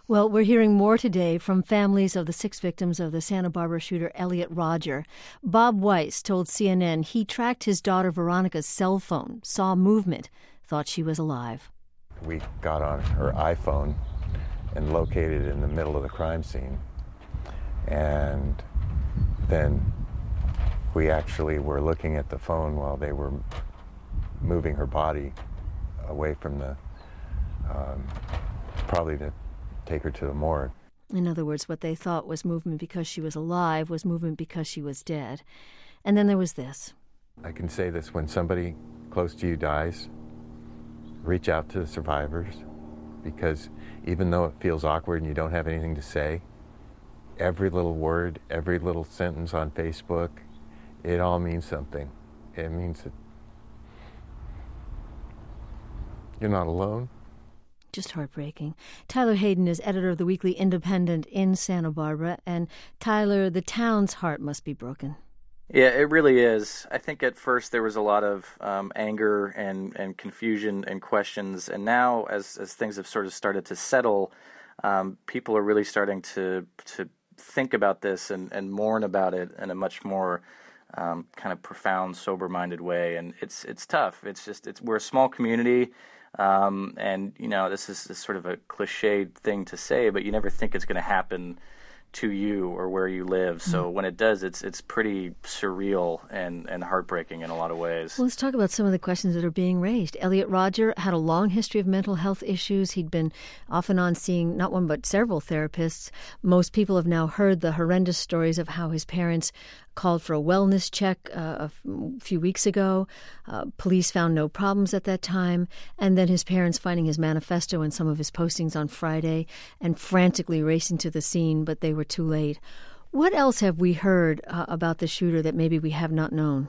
Well, we're hearing more today from families of the 6 victims of the Santa Barbara shooter Elliot Rodger. Bob Weiss told CNN he tracked his daughter Veronica's cell phone, saw movement, thought she was alive. We got on her iPhone and located it in the middle of the crime scene. And then we actually were looking at the phone while they were moving her body away from the, probably to take her to the morgue. In other words, what they thought was movement because she was alive was movement because she was dead. And then there was this. I can say this: when somebody close to you dies, reach out to the survivors, because even though it feels awkward and you don't have anything to say, every little word, every little sentence on Facebook, it all means something. It means that you're not alone. Just heartbreaking. Tyler Hayden is editor of the Weekly Independent in Santa Barbara. And Tyler, the town's heart must be broken. Yeah, it really is. I think at first there was a lot of anger and confusion and questions. And now as things have sort of started to settle, people are really starting to think about this and mourn about it in a much more kind of profound, sober-minded way. And it's tough. We're a small community. And, you know, this is sort of a cliched thing to say, but you never think it's going to happen to you or where you live. So when it does, it's pretty surreal and heartbreaking in a lot of ways. Well, let's talk about some of the questions that are being raised. Elliot Rodger had a long history of mental health issues. He'd been off and on seeing not one but several therapists. Most people have now heard the horrendous stories of how his parents called for a wellness check a few weeks ago. Police found no problems at that time. And then his parents finding his manifesto and some of his postings on Friday and frantically racing to the scene, but they were too late. What else have we heard about the shooter that maybe we have not known?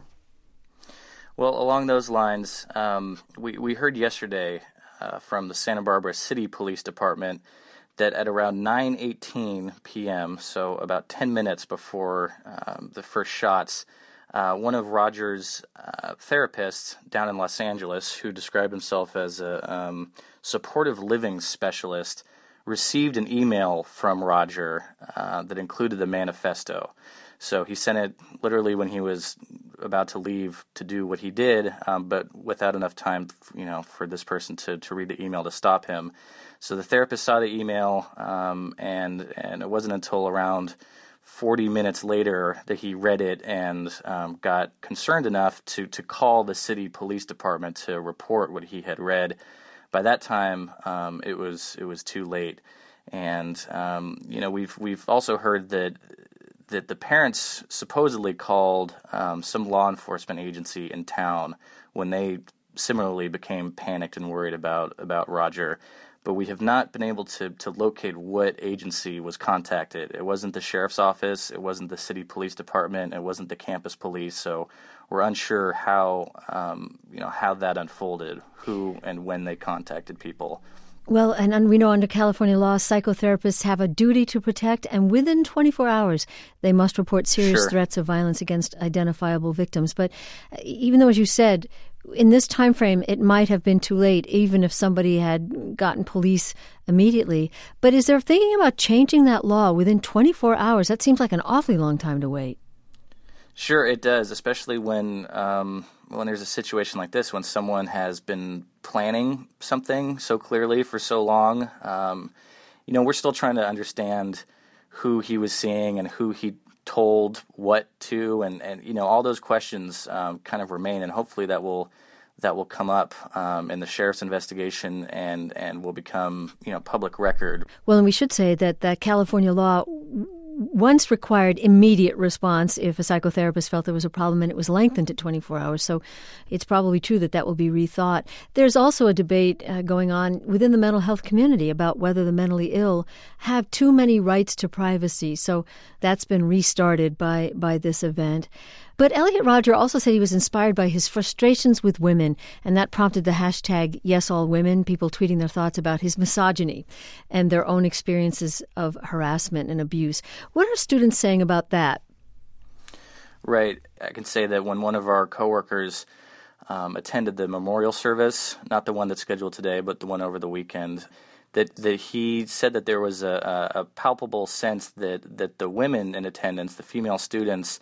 Well, along those lines, we heard yesterday from the Santa Barbara City Police Department that at around 9:18 p.m., so about 10 minutes before the first shots, one of Rodger's therapists down in Los Angeles, who described himself as a supportive living specialist, received an email from Rodger that included the manifesto. So he sent it literally when he was about to leave to do what he did, but without enough time, for this person to read the email to stop him. So the therapist saw the email, and it wasn't until around 40 minutes later that he read it and got concerned enough to call the city police department to report what he had read. By that time, it was too late, and we've also heard that the parents supposedly called some law enforcement agency in town when they similarly became panicked and worried about Rodger. But we have not been able to locate what agency was contacted. It wasn't the sheriff's office, it wasn't the city police department, it wasn't the campus police. So we're unsure how that unfolded, who and when they contacted people. Well, and we know under California law, psychotherapists have a duty to protect, and within 24 hours, they must report serious threats of violence against identifiable victims. But even though, as you said, in this time frame, it might have been too late, even if somebody had gotten police immediately. But is there thinking about changing that law within 24 hours? That seems like an awfully long time to wait. Sure, it does, especially when there's a situation like this, when someone has been planning something so clearly for so long. We're still trying to understand who he was seeing and who he told what to, and all those questions kind of remain, and hopefully that will come up in the sheriff's investigation and will become public record. Well, and we should say that California law once required immediate response if a psychotherapist felt there was a problem, and it was lengthened to 24 hours. So it's probably true that will be rethought. There's also a debate going on within the mental health community about whether the mentally ill have too many rights to privacy. So that's been restarted by this event. But Elliot Rodger also said he was inspired by his frustrations with women, and that prompted the hashtag #YesAllWomen, people tweeting their thoughts about his misogyny and their own experiences of harassment and abuse. What are students saying about that? Right. I can say that when one of our coworkers attended the memorial service, not the one that's scheduled today, but the one over the weekend, that he said that there was a palpable sense that the women in attendance, the female students,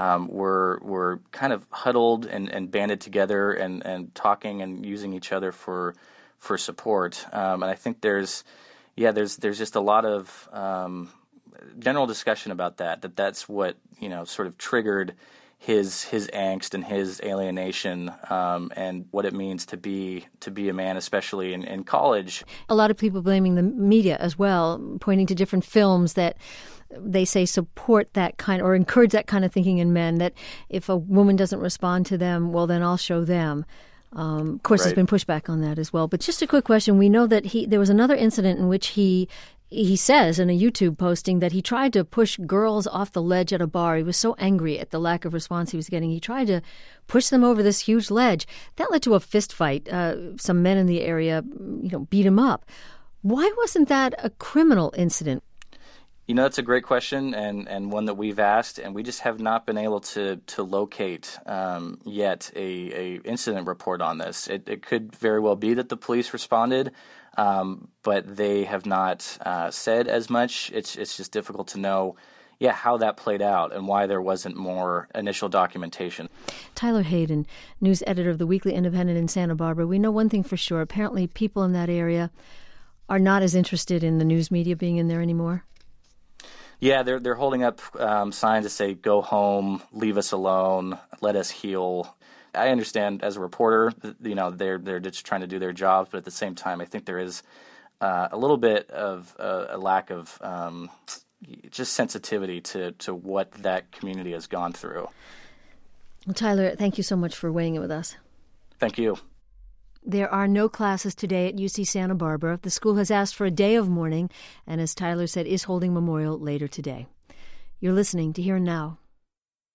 were kind of huddled and banded together and talking and using each other for support. And I think there's just a lot of general discussion about that's what sort of triggered his angst and his alienation, and what it means to be a man, especially in college. A lot of people blaming the media as well, pointing to different films that they say support that kind or encourage that kind of thinking in men, that if a woman doesn't respond to them, well, then I'll show them. Of course, There's been pushback on that as well. But just a quick question. We know that there was another incident in which he says in a YouTube posting that he tried to push girls off the ledge at a bar. He was so angry at the lack of response he was getting. He tried to push them over this huge ledge. That led to a fist fight. Some men in the area, beat him up. Why wasn't that a criminal incident? That's a great question and one that we've asked, and we just have not been able to locate yet a incident report on this. It could very well be that the police responded, but they have not said as much. It's just difficult to know, how that played out and why there wasn't more initial documentation. Tyler Hayden, news editor of the Weekly Independent in Santa Barbara. We know one thing for sure. Apparently people in that area are not as interested in the news media being in there anymore. Yeah, they're holding up signs that say, "Go home, leave us alone, let us heal." I understand as a reporter, they're just trying to do their jobs, but at the same time, I think there is a little bit of a lack of just sensitivity to what that community has gone through. Well, Tyler, thank you so much for weighing in with us. Thank you. There are no classes today at UC Santa Barbara. The school has asked for a day of mourning, and as Tyler said, is holding memorial later today. You're listening to Here and Now.